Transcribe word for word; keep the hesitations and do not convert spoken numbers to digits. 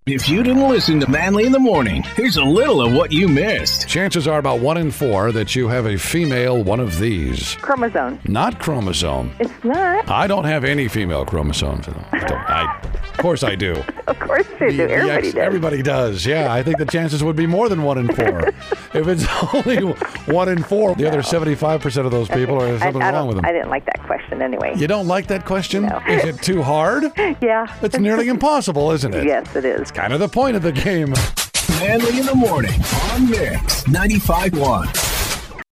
If you didn't listen to Manly in the Morning, here's a little of what you missed. Chances are about one in four that you have a female one of these. Chromosome. Not chromosome. It's not. I don't have any female chromosomes. I don't, I, of course I do. Of course you do. The- the Everybody ex- does. Everybody does. Yeah, I think the chances would be more than one in four. If it's only one in four, the other seventy-five percent of those people are I, something I wrong don't- with them. I didn't like that question anyway. You don't like that question? No. Is it too hard? Yeah. It's nearly impossible, isn't it? Yes, it is. Kind of the point of the game. Manly in the Morning on Mix ninety-five point one.